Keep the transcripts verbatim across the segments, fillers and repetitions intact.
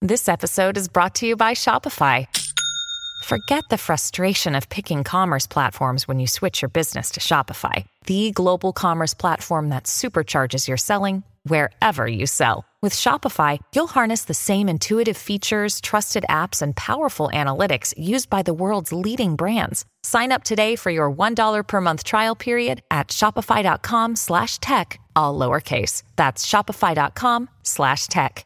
This episode is brought to you by Shopify. Forget the frustration of picking commerce platforms when you switch your business to Shopify, the global commerce platform that supercharges your selling wherever you sell. With Shopify, you'll harness the same intuitive features, trusted apps, and powerful analytics used by the world's leading brands. Sign up today for your one dollar per month trial period at shopify.com slash tech, all lowercase. That's shopify.com slash tech.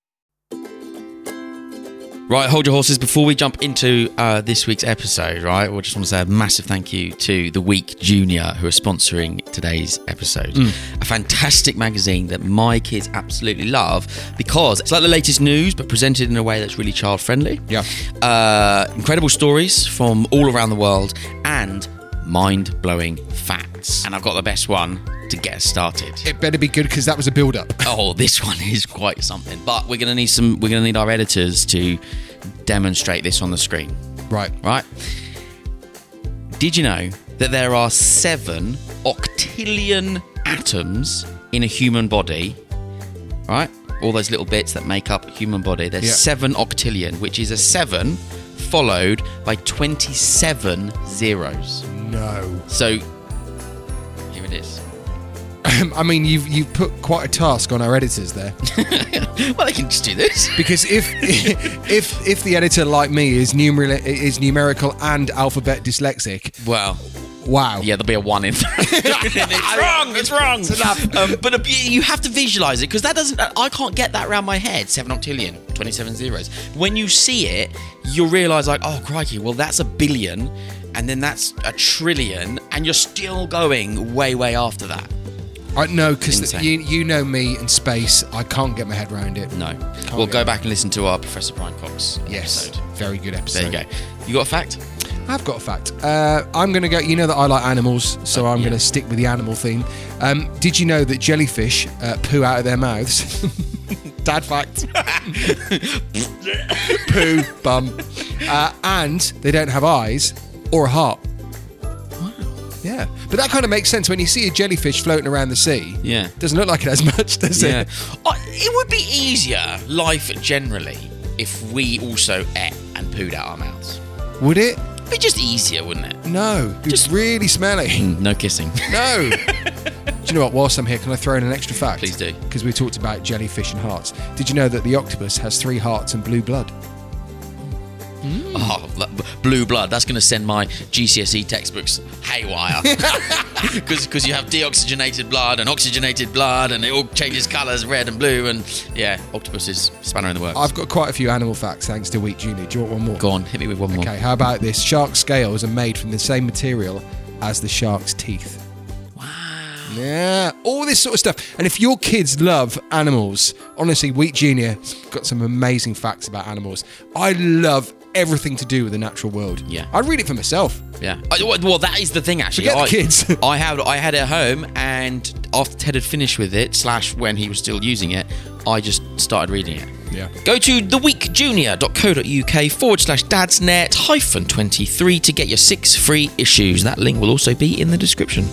Right, hold your horses. Before we jump into uh, this week's episode, right, we just want to say a massive thank you to The Week Junior, who are sponsoring today's episode. Mm. A fantastic magazine that my kids absolutely love because it's like the latest news, but presented in a way that's really child-friendly. Yeah. Uh, incredible stories from all around the world and mind-blowing facts. And I've got the best one to get us started. It better be good because that was a build-up. Oh, this one is quite something. But we're gonna need some. We're gonna need our editors to demonstrate this on the screen. Right. Right. Did you know that there are seven octillion atoms in a human body? Right. All those little bits that make up a human body. There's yeah. seven octillion, which is a seven followed by twenty-seven zeros. No. So here it is. I mean, you've you've put quite a task on our editors there. Well, they can just do this because if if if the editor like me is numer is numerical and alphabet dyslexic, well, wow, yeah, there'll be a one in there. It's wrong. It's wrong. It's enough. Um, but you have to visualize it because that doesn't. I can't get that around my head. Seven octillion, twenty-seven zeros. When you see it, you'll realize like, oh crikey, well that's a billion, and then that's a trillion, and you're still going way way after that. I know, because you you know me and space. I can't get my head around it. No. Well, go back and listen to our Professor Brian Cox yes, episode. Very good episode. There you go. You got a fact? I've got a fact. Uh, I'm going to go... You know that I like animals, so I'm yeah. going to stick with the animal theme. Um, did you know that jellyfish uh, poo out of their mouths? Dad fact. Poo, bum. Uh, and they don't have eyes or a heart. Yeah, but that kind of makes sense when you see a jellyfish floating around the sea. Yeah. Doesn't look like it has much, does yeah. it? Uh, it would be easier, life generally, if we also ate and pooed out our mouths. Would it? It'd be just easier, wouldn't it? No, just really smelly. No kissing. No. Do you know what? Whilst I'm here, can I throw in an extra fact? Please do. Because we talked about jellyfish and hearts. Did you know that the octopus has three hearts and blue blood? Mm. Oh, blue blood. That's going to send my G C S E textbooks haywire. Because you have deoxygenated blood and oxygenated blood and it all changes colours, red and blue. And yeah, octopus is spanner in the works. I've got quite a few animal facts thanks to Week Junior. Do you want one more? Go on, hit me with one more. Okay, how about this? Shark scales are made from the same material as the shark's teeth. Yeah, all this sort of stuff. And if your kids love animals, honestly, Week Junior's got some amazing facts about animals. I love everything to do with the natural world. Yeah. I read it for myself. Yeah. Well, that is the thing, actually. Forget I, the kids. I, had, I had it at home, and after Ted had finished with it, slash when he was still using it, I just started reading it. Yeah. Go to theweekjunior.co.uk forward slash dadsnet hyphen 23 to get your six free issues. That link will also be in the description.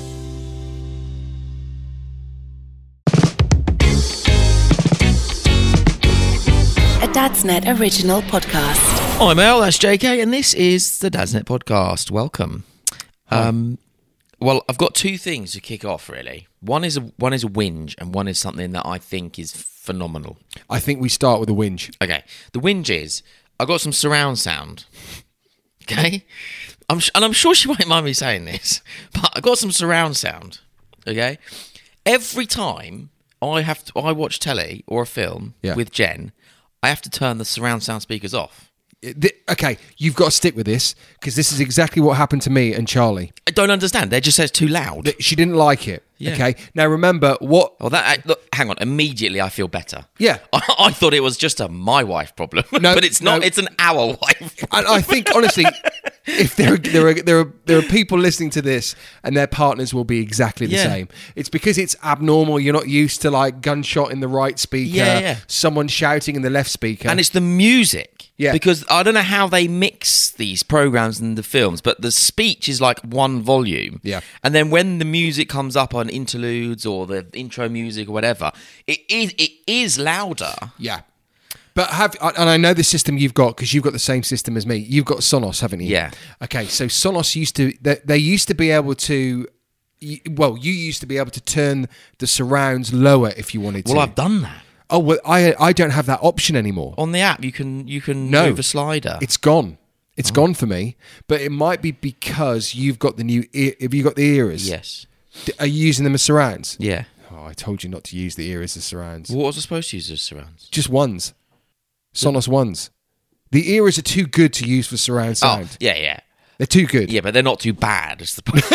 Dadsnet original podcast. I'm Mel, that's J K, and this is the Dadsnet podcast. Welcome. Um, well, I've got two things to kick off, really. One is a one is a whinge, and one is something that I think is phenomenal. I think we start with a whinge. Okay, the whinge is I got some surround sound. Okay, I'm sh- and I'm sure she won't mind me saying this, but I got some surround sound. Okay, every time I have to, I watch telly or a film yeah. with Jen, I have to turn the surround sound speakers off. Okay, you've got to stick with this because this is exactly what happened to me and Charlie. I don't understand. They just says too loud. She didn't like it. Yeah. Okay. Now remember what? Well, that look, hang on. Immediately, I feel better. Yeah. I, I thought it was just a my wife problem, no, but it's not. No. It's an our wife problem. And I think honestly, if there are, there are there are there are people listening to this and their partners will be exactly the yeah. same. It's because it's abnormal. You're not used to like gunshot in the right speaker, yeah, yeah. someone shouting in the left speaker, and it's the music. Yeah. Because I don't know how they mix these programs and the films, but the speech is like one volume. Yeah. And then when the music comes up on interludes or the intro music or whatever, it is it is louder. Yeah. But have and I know the system you've got because you've got the same system as me. You've got Sonos, haven't you? Yeah. Okay, so Sonos used to they, they used to be able to. Well, you used to be able to turn the surrounds lower if you wanted to. Well, I've done that. Oh well, I I don't have that option anymore. On the app, you can you can No. move a slider. It's gone. It's oh. gone for me. But it might be because you've got the new. Ear, have you got the ears? Yes. Are you using them as surrounds? Yeah. Oh, I told you not to use the ears as surrounds. What was I supposed to use as surrounds? Just ones. Sonos ones. The ears are too good to use for surround sound. Oh, yeah, yeah. They're too good. Yeah, but they're not too bad. Is the point?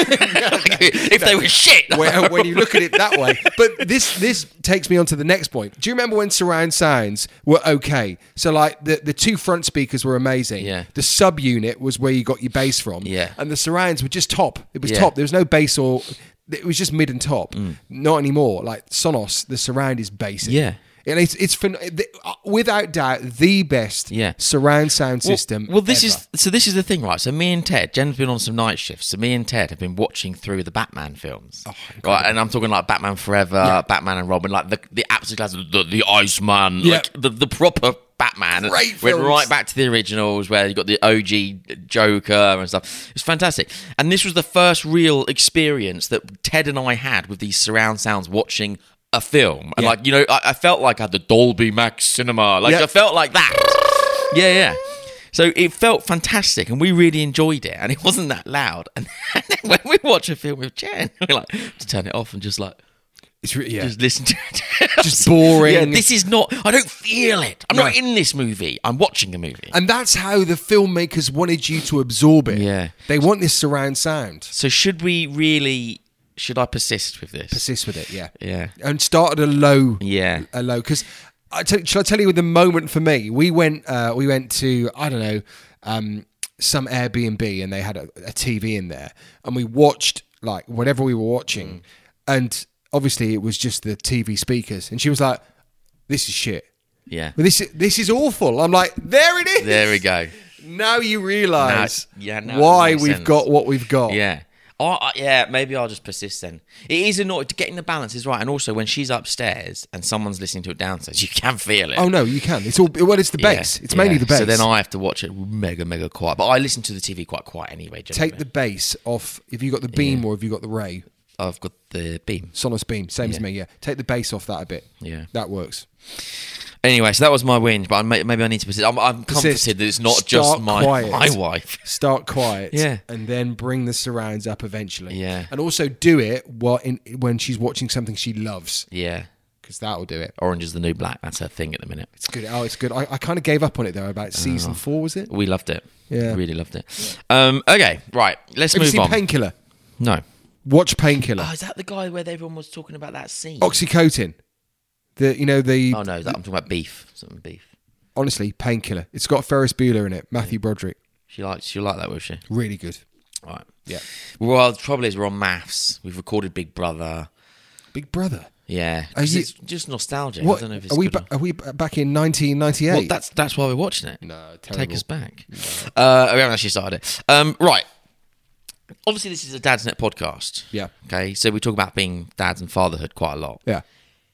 If they were shit. when, when you look at it that way. But this this takes me on to the next point. Do you remember when surround sounds were okay? So like the, the two front speakers were amazing. Yeah. The sub-unit was where you got your bass from. Yeah. And the surrounds were just top. It was Yeah. top. There was no bass or... It was just mid and top. Mm. Not anymore. Like Sonos, the surround is basic. Yeah. And it's, it's phen- without doubt the best Yeah. surround sound Well- system Well, this ever. is so. This is the thing, right? So me and Ted, Jen's been on some night shifts. So me and Ted have been watching through the Batman films, Oh, right? And I'm talking like Batman Forever, Batman and Robin, like the the absolute classic, the, the Iceman, Yeah. like the the proper Batman. Great Went films. right back to the originals where you got the O G Joker and stuff. It's fantastic. And this was the first real experience that Ted and I had with these surround sounds watching a film. And Yeah. like, you know, I, I felt like I had the Dolby Max cinema. Like Yeah. I felt like that. Yeah, yeah. So it felt fantastic and we really enjoyed it and it wasn't that loud. And then when we watch a film with Jen, we like to turn it off and just like It's re- yeah. just listen to it. Just boring. Yeah, this is not, I don't feel it. I'm No. not in this movie. I'm watching a movie. And that's how the filmmakers wanted you to absorb it. Yeah. They want this surround sound. So should we really, should I persist with this? Persist with it, yeah. Yeah. And start at a low. Yeah. A low. Because, I tell, shall I tell you the moment for me? We went uh, we went to, I don't know, um, some Airbnb and they had a, a T V in there. And we watched, like, whatever we were watching. Mm. And obviously it was just the T V speakers. And she was like, this is shit. Yeah. Well, this, this is awful. I'm like, there it is. There we go. Now you realise Now- yeah, now it why makes we've sense. got what we've got. Yeah. Oh, uh, yeah, maybe I'll just persist then. It is annoying. Getting the balance is right. And also, when she's upstairs and someone's listening to it downstairs, you can feel it. Oh no, you can. It's all well. It's the Yeah, bass. It's mainly yeah. the bass. So then I have to watch it mega, mega quiet. But I listen to the T V quite quiet anyway. Generally. take the bass off. If you got the Beam Yeah. or if you got the Ray, I've got the Beam. Sonos Beam, same as Yeah. me. Yeah, take the bass off that a bit. Yeah. that works. Anyway, so that was my whinge, but I may, maybe I need to persist. I'm, I'm Persist. comforted that it's not Start just my, quiet. my wife. Start quiet. Yeah. and then bring the surrounds up eventually. Yeah. and also do it while in when she's watching something she loves, Yeah. because that'll do it. Orange is the New Black. That's her thing at the minute. It's good. Oh, it's good. I, I kind of gave up on it though. About season four, was it? We loved it. Yeah. Really loved it. Um, okay, right. Let's Have you move seen on. Painkiller? No. Watch Painkiller. Oh, is that the guy where everyone was talking about that scene? Oxycontin. The you know the Oh, no, that, I'm talking about beef. Something beef. honestly Painkiller. It's got Ferris Bueller in it. Matthew Broderick. She likes, she'll like that, will she? Really good. All right. Yeah. Well, the trouble is we're on maths. We've recorded Big Brother. Big Brother. Yeah. Are 'Cause you- it's just nostalgic. What I don't know if it's are we? good Ba- or- are we ba- back in nineteen ninety-eight? Well, that's that's why we're watching it. No, Take terrible. us back. Uh, we haven't actually started it. Um, right. Obviously, this is a Dad's Net podcast. Yeah. Okay, so we talk about being dads and fatherhood quite a lot. Yeah.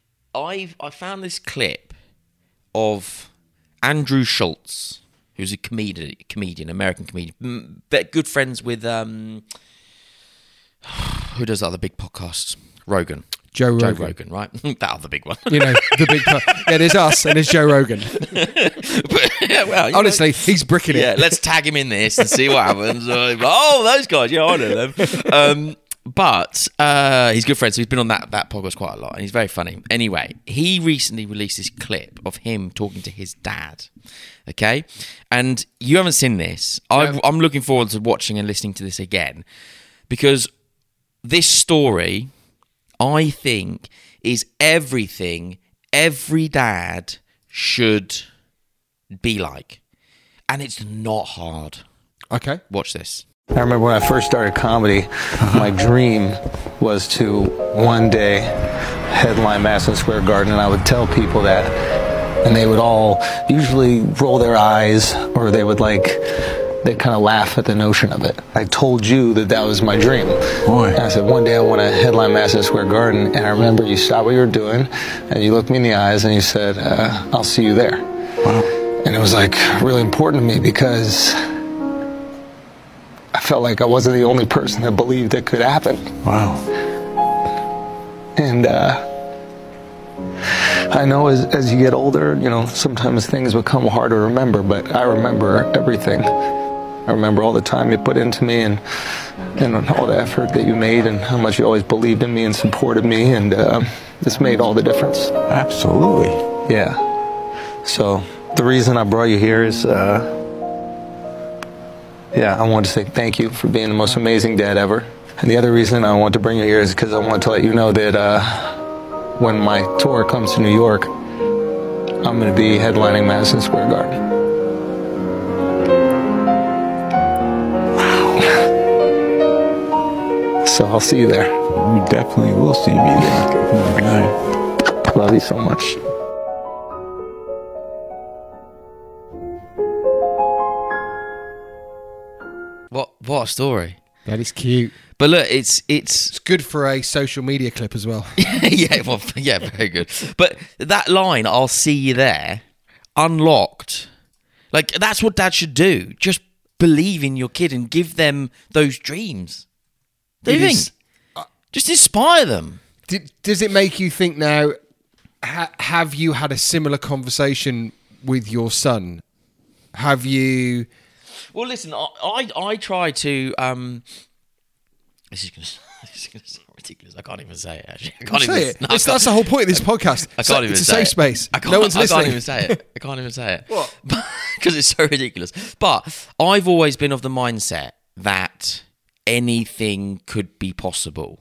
I've I found this clip of Andrew Schultz, who's a comedian, comedian, American comedian, mm, but good friends with um, who does that other big podcast? Rogan. Joe Rogan. Joe Rogan, right? that other big one. You know the big. Po- yeah, there's us and there's Joe Rogan. But, yeah, well, you Honestly, know, he's bricking it. yeah, let's tag him in this and see what happens. Uh, oh, those guys, yeah, I know them. Um, but uh, he's good friends, so he's been on that, that podcast quite a lot, and he's very funny. Anyway, he recently released this clip of him talking to his dad. Okay, and you haven't seen this. I've, I'm looking forward to watching and listening to this again because this story, I think, is everything every dad should be like. And it's not hard. Okay. Watch this. I remember when I first started comedy, my dream was to one day headline Madison Square Garden, and I would tell people that, and they would all usually roll their eyes, or they would like, they kind of laugh at the notion of it. I told you that that was my dream. Boy. And I said, one day I want to headline Madison Square Garden, and I remember you stopped what you were doing, and you looked me in the eyes, and you said, uh, I'll see you there. Wow. And it was like really important to me because I felt like I wasn't the only person that believed it could happen. Wow. And uh, I know as, as you get older, you know, sometimes things become hard to remember, but I remember everything. I remember all the time you put into me and, and all the effort that you made and how much you always believed in me and supported me, and uh, this made all the difference. Absolutely. Yeah. So the reason I brought you here is, uh, yeah, I wanted to say thank you for being the most amazing dad ever. And the other reason I want to bring you here is because I want to let you know that uh, when my tour comes to New York, I'm going to be headlining Madison Square Garden. So I'll see you there. You definitely will see me there. Oh, God. Love you so much. What what a story. That is cute. But look, it's it's It's good for a social media clip as well. yeah, well, yeah, very good. But that line, "I'll see you there," unlocked. Like, that's what dad should do. Just believe in your kid and give them those dreams. Do you It think? is- Just inspire them. Did, does it make you think now, ha, have you had a similar conversation with your son? Have you... Well, listen, I I, I try to. Um, this is going to sound ridiculous. I can't even say it. Actually, I can't Say even it. no, I That's, can't- that's the whole point of this podcast. I So- can't even it's a say safe it. space. I can't, No one's I listening. can't even say it. I can't even say it. What? Because it's so ridiculous. But I've always been of the mindset that anything could be possible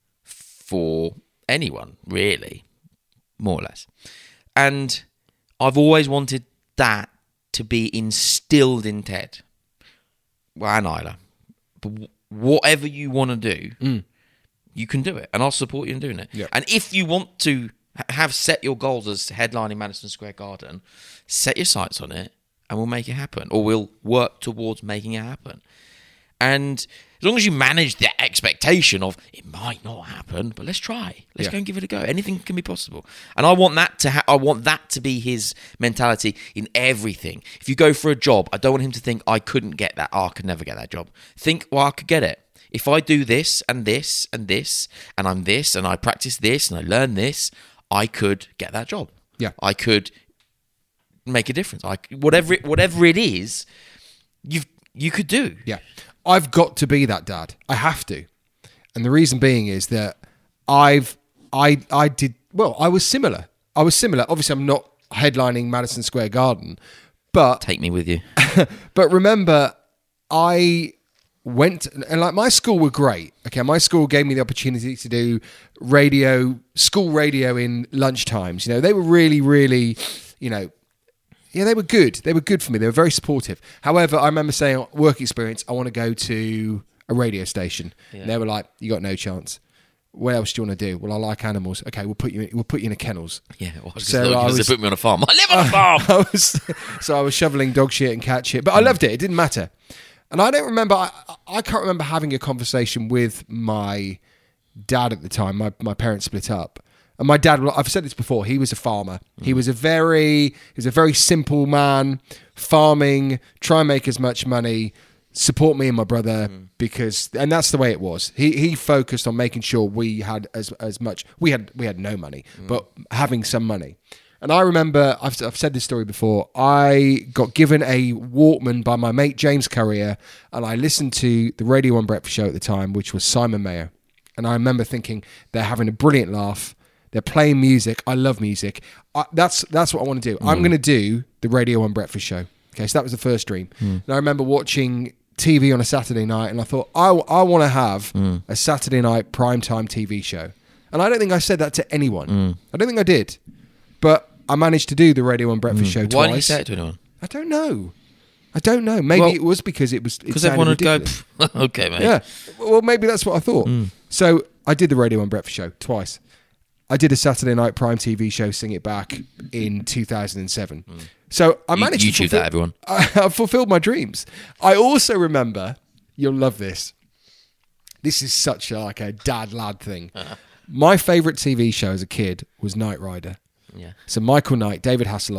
for anyone, really, more or less. And I've always wanted that to be instilled in Ted. Well, and Isla. But whatever you want to do, Mm. you can do it. And I'll support you in doing it. Yep. And if you want to ha- have set your goals as headlining Madison Square Garden, set your sights on it and we'll make it happen. Or we'll work towards making it happen. And as long as you manage the expectation of it might not happen, but let's try. Let's Yeah. go and give it a go. Anything can be possible. And I want that to ha- I want that to be his mentality in everything. If you go for a job, I don't want him to think I couldn't get that. Oh, I could never get that job. Think, well, I could get it. If I do this and this and this and I'm this and I practice this and I learn this, I could get that job. Yeah. I could make a difference. I whatever it, whatever it is, you you could do. Yeah. I've got to be that dad. I have to. And the reason being is that I've, I, I did, well, I was similar. I was similar. Obviously, I'm not headlining Madison Square Garden, but, Take me with you. but remember, I went, and like my school were great. Okay. My school gave me the opportunity to do radio, school radio in lunch times. You know, they were really, really, you know, yeah, they were good. They were good for me. They were very supportive. However, I remember saying, work experience, I want to go to a radio station. Yeah. And they were like, you got no chance. What else do you want to do? Well, I like animals. Okay, we'll put you in, we'll put you in a kennels. Yeah, well, I was So so I they was- put me on a farm. I live on a farm. I was, so I was shoveling dog shit and cat shit, but I loved it. It didn't matter. And I don't remember, I, I can't remember having a conversation with my dad at the time. My, my parents split up. And my dad, I've said this before, he was a farmer. He was a very, he was a very simple man, farming, try and make as much money, support me and my brother because, and that's the way it was. He he focused on making sure we had as as much. We had we had no money, but having some money. And I remember, I've, I've said this story before, I got given a Walkman by my mate James Currier, and I listened to the Radio one Breakfast Show at the time, which was Simon Mayer. And I remember thinking, they're having a brilliant laugh. They're playing music. I love music. I, that's that's what I want to do. I'm going to do the Radio one Breakfast Show. Okay, so that was the first dream. And I remember watching T V on a Saturday night, and I thought, I, I want to have a Saturday night primetime T V show. And I don't think I said that to anyone. I don't think I did. But I managed to do the Radio one Breakfast Show twice. Why didn't you say it to anyone? I don't know. I don't know. Maybe Well, it was because it was... Because everyone would go, "Pff, okay, mate. Yeah. Well, maybe that's what I thought. So I did the Radio one Breakfast Show twice. I did a Saturday night prime T V show, Sing It Back, in two thousand seven. So I You- managed to YouTube fulfill, that, everyone. I, I fulfilled my dreams. I also remember, you'll love this. This is such a, like a dad lad thing. My favourite T V show as a kid was Knight Rider. Yeah. So Michael Knight, David Hasselhoff,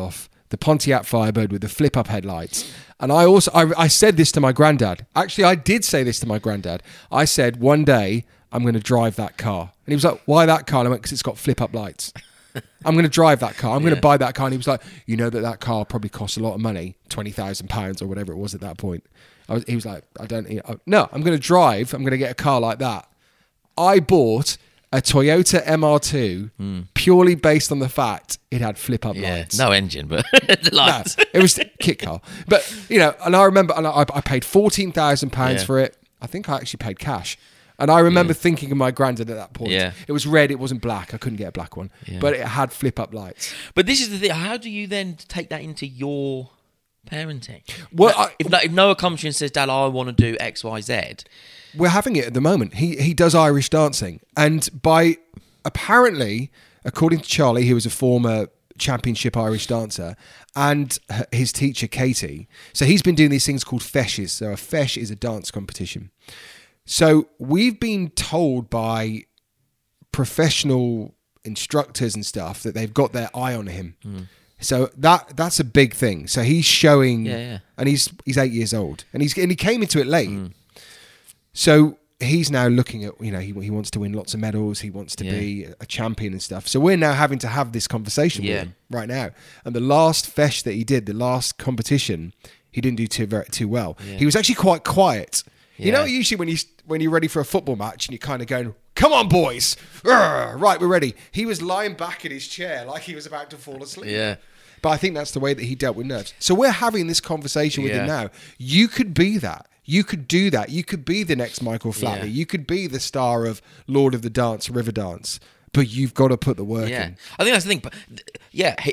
the Pontiac Firebird with the flip-up headlights. And I also, I, I said this to my granddad. Actually, I did say this to my granddad. I said, one day, I'm going to drive that car. And he was like, why that car? And I went, because it's got flip-up lights. I'm going to drive that car. I'm yeah. going to buy that car. And he was like, you know that that car probably costs a lot of money, twenty thousand pounds or whatever it was at that point. I was, he was like, I don't, I, no, I'm going to drive. I'm going to get a car like that. I bought a Toyota M R two mm. purely based on the fact it had flip-up yeah, lights. No engine, but the lights. No, it was a kit car. But, you know, and I remember and I, I paid fourteen thousand pounds yeah. for it. I think I actually paid cash. And I remember yeah. thinking of my granddad at that point. Yeah. It was red, it wasn't black. I couldn't get a black one. Yeah. But it had flip-up lights. But this is the thing. How do you then take that into your parenting? Well, like, I, if, like, if Noah comes to you and says, Dad, I want to do X, Y, Z. We're having it at the moment. He he does Irish dancing. And by, apparently, according to Charlie, who was a former championship Irish dancer, and his teacher, Katie. So he's been doing these things called feshes. So a fesh is a dance competition. So we've been told by professional instructors and stuff that they've got their eye on him. Mm. So that that's a big thing. So he's showing, yeah, yeah. and he's he's eight years old, and he's and he came into it late. Mm. So he's now looking at, you know, he he wants to win lots of medals. He wants to yeah. be a champion and stuff. So we're now having to have this conversation yeah. with him right now. And the last fesh that he did, the last competition, he didn't do too very too well. Yeah. He was actually quite quiet. Yeah. You know, usually when you when you're ready for a football match and you're kind of going, "Come on, boys, Urgh, right, we're ready." He was lying back in his chair like he was about to fall asleep. Yeah. But I think that's the way that he dealt with nerves. So we're having this conversation with yeah. him now. You could be that. You could do that. You could be the next Michael Flatley. Yeah. You could be the star of Lord of the Dance, Riverdance. But you've got to put the work yeah. in. I think that's the thing. But yeah, hey,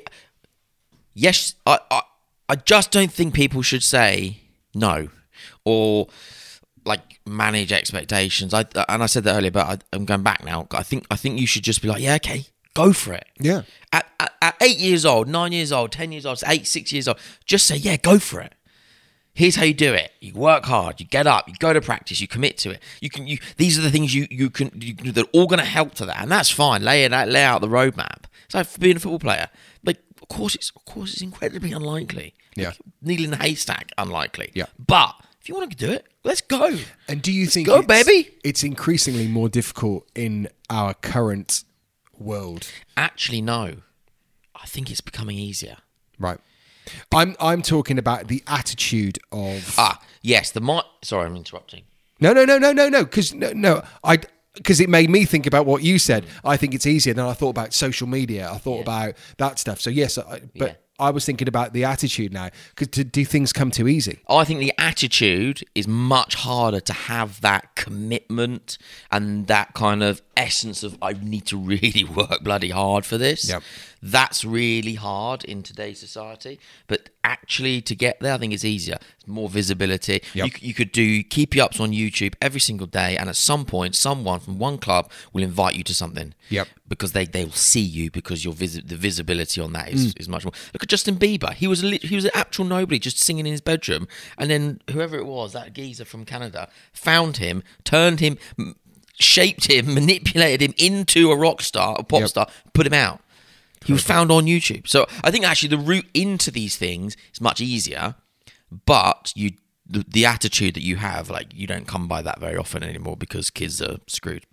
yes, I, I, I just don't think people should say no or like manage expectations. I and I said that earlier, but I, I'm going back now. I think I think you should just be like, yeah, okay, go for it. Yeah. At, at, at eight years old, nine years old, ten years old, eight, six years old, just say, yeah, go for it. Here's how you do it. You work hard. You get up. You go to practice. You commit to it. You can. You. These are the things you you can. You, they're all going to help to that, and that's fine. Lay it out. Lay out the roadmap. It's like being a football player. Like, of course, it's of course it's incredibly unlikely. Yeah. Like, needle in a haystack, unlikely. Yeah. But if you want to do it, let's go. And do you think go, it's, baby? It's increasingly more difficult in our current world? Actually, no. I think it's becoming easier. Right. I'm I'm talking about the attitude of ah yes the mi- sorry I'm interrupting. No no no no no no because no no I because it made me think about what you said. I think it's easier. Then I thought about social media. I thought yeah. about that stuff. So yes, I, but. Yeah. I was thinking about the attitude now. Because do, do things come too easy? I think the attitude is much harder to have that commitment and that kind of essence of I need to really work bloody hard for this. Yep. That's really hard in today's society. But actually to get there, I think it's easier. It's more visibility. Yep. You, you could do keepy-ups on YouTube every single day, and at some point, someone from one club will invite you to something. Yep. Because they, they will see you because your vis- the visibility on that is, mm. is much more. Look at Justin Bieber. He was a, he was an actual nobody just singing in his bedroom. And then whoever it was, that geezer from Canada, found him, turned him, shaped him, manipulated him into a rock star, a pop yep. star, put him out. He was found on YouTube. So I think actually the route into these things is much easier, but you the, the attitude that you have, like you don't come by that very often anymore because kids are screwed.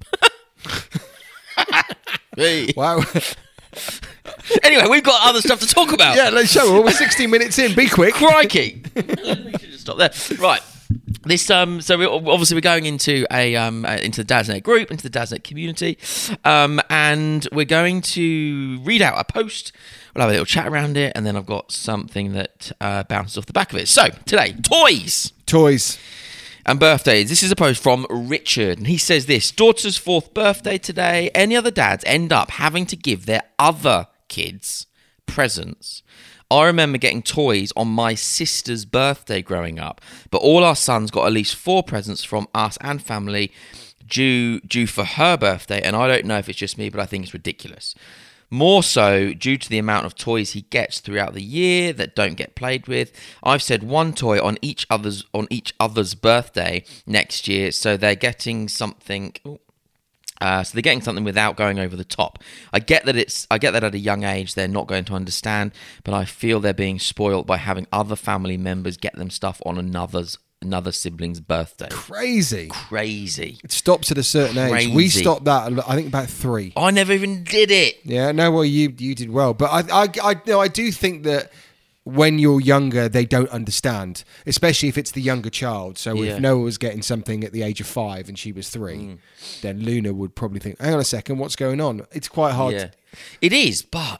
Hey. Wow. Anyway, we've got other stuff to talk about. Yeah, let's show. We're sixteen minutes in. Be quick. Crikey. We should just stop there. Right. This um. So we obviously we're going into a um uh, into the Dadsnet group, into the Dadsnet community, um, and we're going to read out a post. We'll have a little chat around it, and then I've got something that uh, bounces off the back of it. So today, toys. Toys. And birthdays. This is a post from Richard, and he says this: daughter's fourth birthday today. Any other dads end up having to give their other kids presents. I remember getting toys on my sister's birthday growing up, but all our sons got at least four presents from us and family due due for her birthday, and I don't know if it's just me, but I think it's ridiculous. More so due to the amount of toys he gets throughout the year that don't get played with. I've said one toy on each other's on each other's birthday next year, so they're getting something. Ooh, Uh, so they're getting something without going over the top. I get that it's. I get that at a young age they're not going to understand, but I feel they're being spoiled by having other family members get them stuff on another's another sibling's birthday. Crazy. Crazy. It stops at a certain age. We Crazy. stopped that, I think, about three. I never even did it. Yeah, no, well, you you did well. But I, I, I, no, I do think that when you're younger, they don't understand, especially if it's the younger child. So Yeah. if Noah was getting something at the age of five and she was three, Mm. then Luna would probably think, hang on a second, what's going on? It's quite hard. Yeah, To, it is, but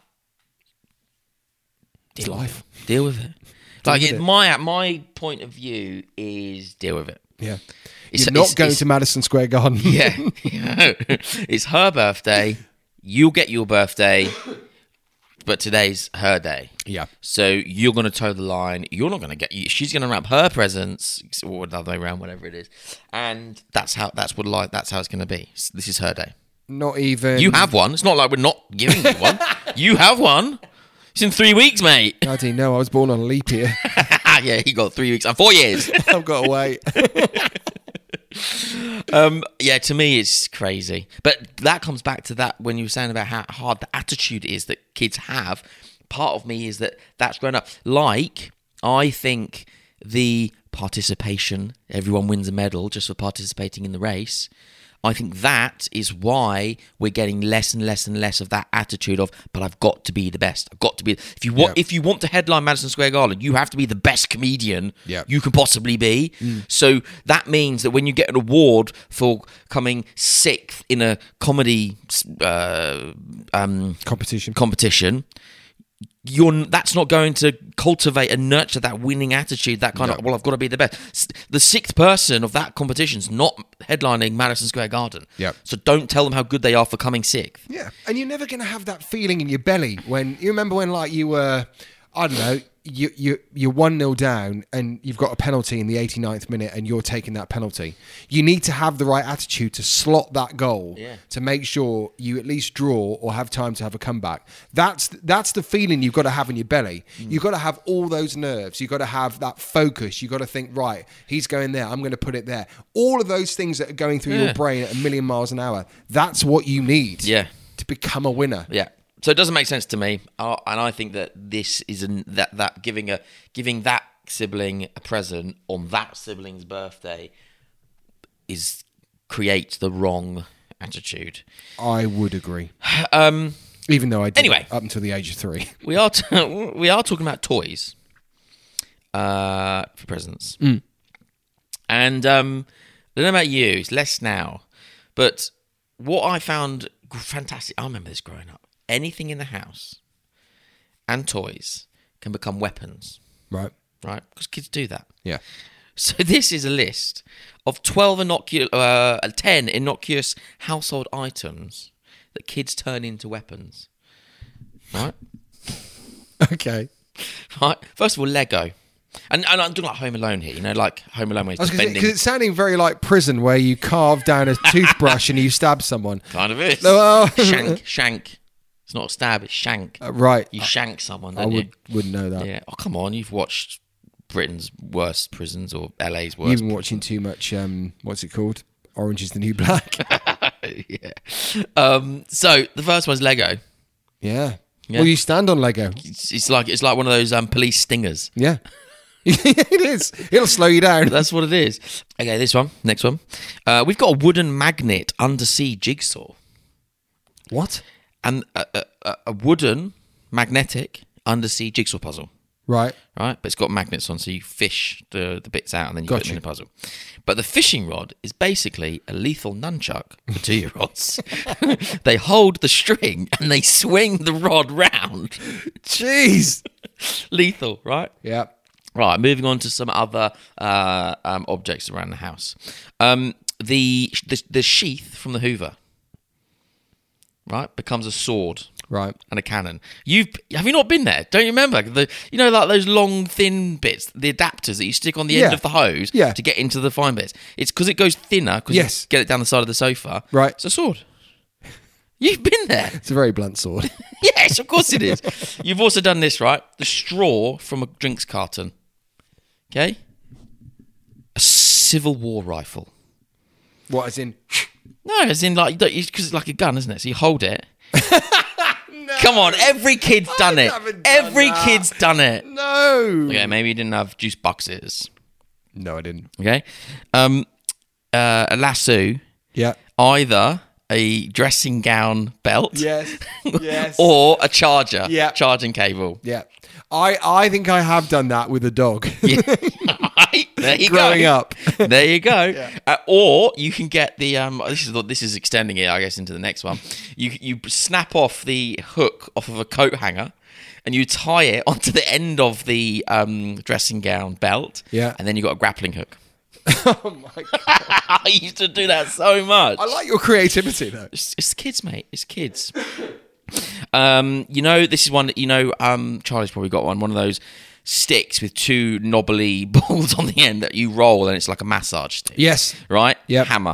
it's deal life. with it. Deal with it. Like with it, it. my my point of view is deal with it. Yeah. It's- You're not it's- going it's- to Madison Square Garden. Yeah, it's her birthday. You'll get your birthday, but today's her day. Yeah. So you're going to toe the line. You're not going to get. She's going to wrap her presents, or the other way around, whatever it is. And that's how. That's what life. That's how it's going to be. This is her day. Not even. You have one. It's not like we're not giving you one. You have one. It's in three weeks, mate. I didn't know. I was born on a leap year. Yeah, he got three weeks and four years. I've got to wait. Um, yeah, to me, it's crazy. But that comes back to that when you were saying about how hard the attitude is that kids have. Part of me is that that's grown up. Like, I think the participation, everyone wins a medal just for participating in the race. I think that is why we're getting less and less and less of that attitude of, but I've got to be the best. I've got to be. If you want, Yeah. if you want to headline Madison Square Garden, you have to be the best comedian Yeah. you can possibly be. So that means that when you get an award for coming sixth in a comedy uh, um, Competition. competition, you're that's not going to cultivate and nurture that winning attitude, that kind No. of, well, I've got to be the best. S- The sixth person of that competition's not headlining Madison Square Garden. Yep. So don't tell them how good they are for coming sixth. Yeah, and you're never going to have that feeling in your belly when you remember when, like, you were, I don't know, you you you're one nil down and you've got a penalty in the eighty-ninth minute and you're taking that penalty. You need to have the right attitude to slot that goal Yeah. to make sure you at least draw or have time to have a comeback. That's that's the feeling you've got to have in your belly. You've got to have all those nerves. You've got to have that focus. You've got to think, right, he's going there, I'm going to put it there. All of those things that are going through Yeah. your brain at a million miles an hour. That's what you need Yeah. to become a winner. Yeah. So it doesn't make sense to me, uh, and I think that this is an, that that giving a giving that sibling a present on that sibling's birthday is creates the wrong attitude. I would agree. Um, Even though I did Anyway. it up until the age of three. we are t- we are talking about toys uh, for presents, and um, I don't know about you. It's less now, but what I found fantastic. I remember this growing up. Anything in the house and toys can become weapons, Right. right? Because kids do that. Yeah. So this is a list of twelve innocuous, uh, ten innocuous household items that kids turn into weapons. Right? Okay. Right. First of all, Lego. And, and I'm talking like Home Alone here, you know, like Home Alone where I was he's gonna say, defending. because it's sounding very like prison where you carve down a toothbrush and you stab someone. Kind of is. No, uh, shank, shank. It's not a stab, it's shank. Uh, right. You shank someone, I don't would, you? wouldn't know that. Yeah. Oh, come on. You've watched Britain's worst prisons or L A's worst. You've been watching too much, um, what's it called? Orange is the New Black. Yeah. Um, so the first one's Lego. Yeah. Yeah. Well, you stand on Lego. It's, it's like it's like one of those um, police stingers. Yeah. It is. It'll slow you down. That's what it is. Okay, this one. Next one. Uh, we've got a wooden magnet undersea jigsaw. What? And a, a, a wooden magnetic undersea jigsaw puzzle. Right. Right, but it's got magnets on, so you fish the, the bits out and then you put Gotcha. them in the puzzle. But the fishing rod is basically a lethal nunchuck for two-year-olds. They hold the string and they swing the rod round. Jeez. Lethal, right? Yeah. Right, moving on to some other uh, um, objects around the house. Um, the, the the sheath from the Hoover, right, becomes a sword. Right. And a cannon. You've have you not been there? Don't you remember the you know like those long thin bits, the adapters that you stick on the end Yeah. of the hose Yeah. to get into the fine bits. It's because it goes thinner because Yes. you get it down the side of the sofa. Right. It's a sword. You've been there. It's a very blunt sword. Yes, of course it is. You've also done this, right? The straw from a drinks carton. Okay? A Civil War rifle. What, as in... No, as in like because it's like a gun, isn't it? So you hold it. No, come on, every kid's done I it. haven't done Every that. kid's done it. No. Okay, maybe you didn't have juice boxes. No, I didn't. Okay, um, uh, a lasso, Yeah. either a dressing gown belt, Yes. Yes. or a charger, Yeah. charging cable. Yeah. I, I think I have done that with a dog. Yeah. Right, there you Growing go. up. There you go. Uh, or you can get the um. This is this is extending it, I guess, into the next one. You you snap off the hook off of a coat hanger, and you tie it onto the end of the um dressing gown belt. Yeah. And then you got a grappling hook. Oh my God. I used to do that so much. I like your creativity though. It's, it's kids, mate. It's kids. Um, you know, this is one that you know. Um, Charlie's probably got one. One of those sticks with two knobbly balls on the end that you roll, and it's like a massage stick. Yes. Right. Yep. Hammer.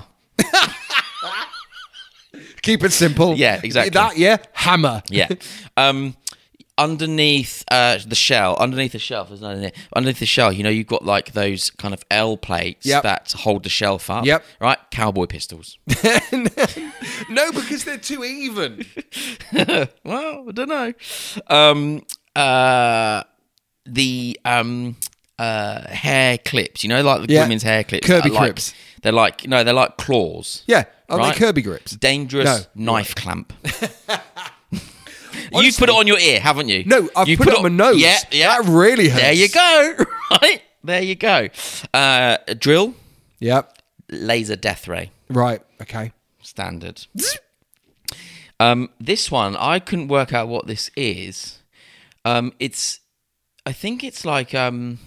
Keep it simple. Yeah, exactly. That, yeah. Hammer. Yeah. Um, underneath uh, the shell, underneath the shelf, there's nothing there. Underneath the shell, you know, you've got like those kind of L plates Yep. that hold the shelf up. Yep. Right. Cowboy pistols. No, because they're too even. Well, I don't know. Um, uh, the um, uh, hair clips, you know, like the Yeah. women's hair clips. Kirby that are like- clips. They're like, no, they're like claws. Yeah. Are Right. they Kirby grips? Dangerous No. knife clamp. You put it on your ear, haven't you? No, I've you put, it on my nose. Yeah, yeah. That really hurts. There you go. Right, there you go. Uh, a drill, Yep. laser death ray, Right. Okay. standard. um, this one I couldn't work out what this is. Um, it's, I think it's like, um,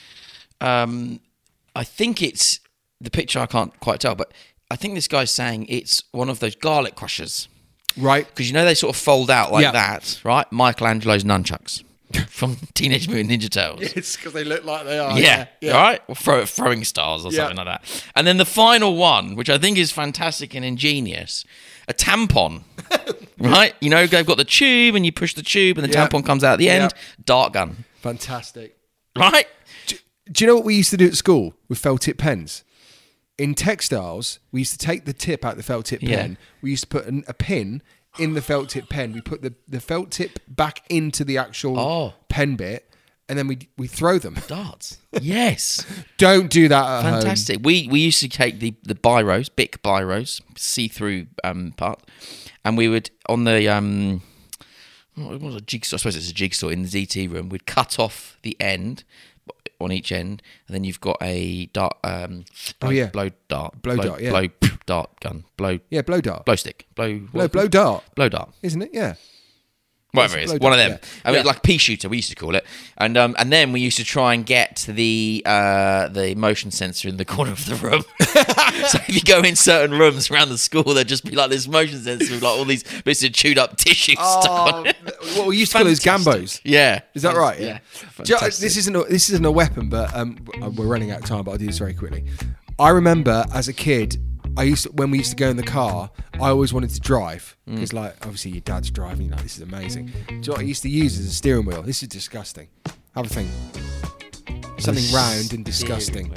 um, I think it's the picture. I can't quite tell, but I think this guy's saying it's one of those garlic crushers. Right. Because you know they sort of fold out like Yeah. that, right? Michelangelo's nunchucks from Teenage Mutant Ninja Turtles. It's because they look like they are. Yeah, all right? Or throw, throwing stars or Yeah. something like that. And then the final one, which I think is fantastic and ingenious, a tampon, right? You know, they've got the tube and you push the tube and the Yeah. tampon comes out at the end. Yeah. Dart gun, Fantastic. right? Do, do you know what we used to do at school with felt tip pens? In textiles, we used to take the tip out of the felt tip Yeah. pen. We used to put an, a pin in the felt tip pen. We put the, the felt tip back into the actual Oh. pen bit, and then we we throw them. Darts. Yes. Don't do that at home. Fantastic. We we used to take the the biros, Bic biros, see through um, part, and we would on the um, what was a jigsaw? I suppose it's a jigsaw in the D T room. We'd cut off the end on each end, and then you've got a dart. Um, Oh, yeah. blow dart, Blow dart, yeah. blow dart gun, blow Yeah, blow dart. blow stick, blow blow, blow dart, blow dart. isn't it? Yeah. Whatever it It's is, blow one of dart, them. yeah. I mean, Yeah. like pea shooter, we used to call it, and um, and then we used to try and get the uh, the motion sensor in the corner of the room. So if you go in certain rooms around the school, there'd just be like this motion sensor with like all these bits of chewed up tissue stuck on it. Well, we used to call those Fantastic. gambos. Yeah, Is that right? Yeah. Do you know, Fantastic. this isn't a, this isn't a weapon, but um, we're running out of time. But I'll do this very quickly. I remember as a kid, I used to, when we used to go in the car, I always wanted to drive Mm. because, like, obviously your dad's driving. You're like, this is amazing. Do you know what I used to use as a steering wheel? This is disgusting. Have a think. Something round and disgusting.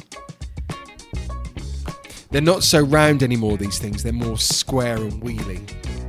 They're not so round anymore. These things. They're more square and wheelie.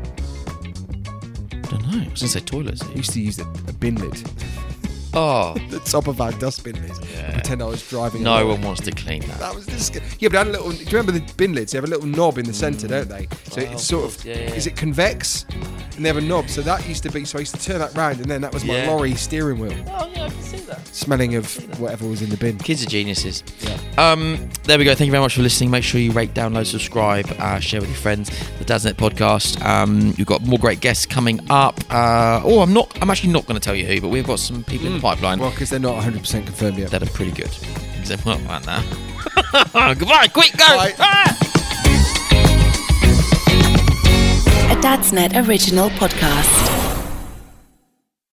I don't know. I was gonna say toilets. I used to use a, a bin lid. Oh, The top of our dustbin lid. Pretend I was driving. no along. one wants to clean that. That was disgusting. Yeah, but I had a little. Do you remember the bin lids? They have a little knob in the centre, don't they? So it's sort of. Yeah, yeah, Is yeah. it convex? And they have a knob. So that used to be. So I used to turn that round, and then that was my Yeah. lorry steering wheel, Oh yeah, I can see that. smelling of whatever was in the bin. Kids are geniuses. Um, there we go. Thank you very much for listening. Make sure you rate, download, subscribe, uh, share with your friends. The Dadsnet podcast. Um, we've got more great guests coming up. Uh, oh, I'm not. I'm actually not going to tell you who, but we've got some people in the pipeline Well, because they're not one hundred percent confirmed yet. that are pretty good. Except not right now. Goodbye. Quick, go. Bye. Ah! A Dadsnet original podcast.